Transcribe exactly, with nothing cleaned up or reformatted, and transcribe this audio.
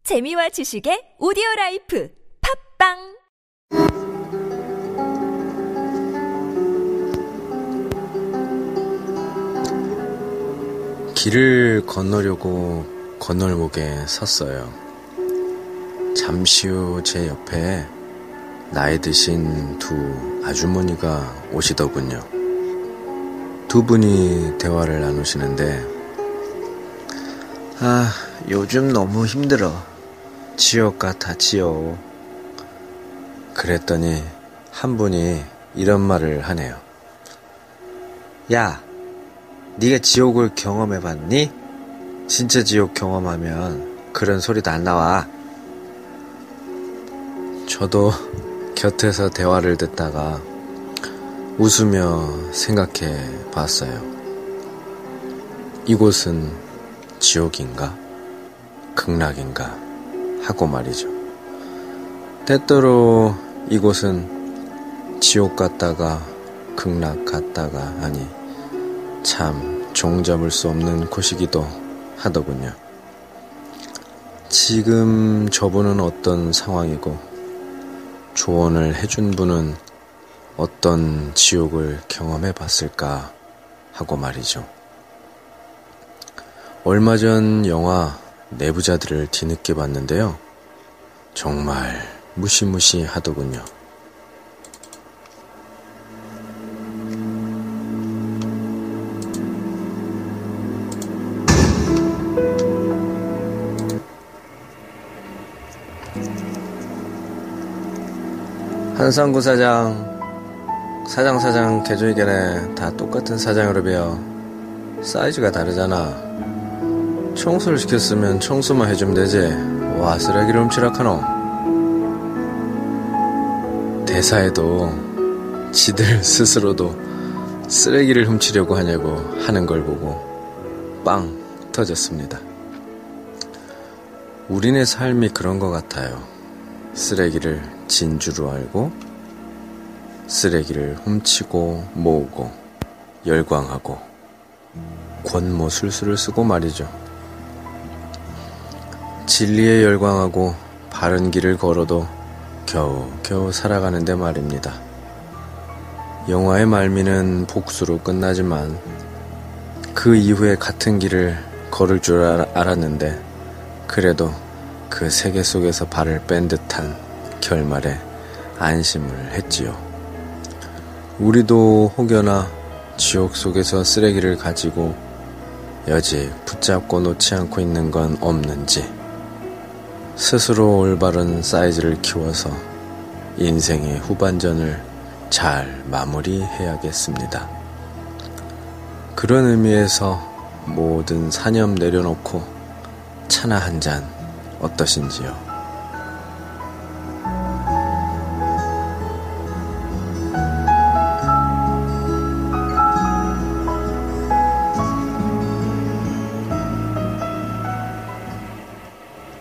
재미와 지식의 오디오라이프 팝빵 길을 건너려고 건널목에 섰어요. 잠시 후 제 옆에 나이 드신 두 아주머니가 오시더군요. 두 분이 대화를 나누시는데, 아, 요즘 너무 힘들어. 지옥 같아, 지옥. 그랬더니 한 분이 이런 말을 하네요. 야, 네가 지옥을 경험해봤니? 진짜 지옥 경험하면 그런 소리도 안 나와. 저도 곁에서 대화를 듣다가 웃으며 생각해 봤어요. 이곳은 지옥인가? 극락인가? 하고 말이죠. 때때로 이곳은 지옥 같다가 극락 같다가 하니 참 종잡을 수 없는 곳이기도 하더군요. 지금 저분은 어떤 상황이고 조언을 해준 분은 어떤 지옥을 경험해 봤을까 하고 말이죠. 얼마 전 영화 내부자들을 뒤늦게 봤는데요. 정말 무시무시하더군요. 한상구 사장, 사장 사장 개조이견에 다 똑같은 사장으로 배워. 사이즈가 다르잖아. 청소를 시켰으면 청소만 해주면 되지. 와, 쓰레기를 훔치라카노. 대사에도 지들 스스로도 쓰레기를 훔치려고 하냐고 하는 걸 보고 빵 터졌습니다. 우리네 삶이 그런 것 같아요. 쓰레기를 진주로 알고 쓰레기를 훔치고 모으고 열광하고 권모술수를 쓰고 말이죠. 진리에 열광하고 바른 길을 걸어도 겨우 겨우 살아가는데 말입니다. 영화의 말미는 복수로 끝나지만 그 이후에 같은 길을 걸을 줄 알았는데 그래도 그 세계 속에서 발을 뺀 듯한 결말에 안심을 했지요. 우리도 혹여나 지옥 속에서 쓰레기를 가지고 여직 붙잡고 놓지 않고 있는 건 없는지 스스로 올바른 사이즈를 키워서 인생의 후반전을 잘 마무리해야겠습니다. 그런 의미에서 모든 사념 내려놓고 차나 한 잔 어떠신지요?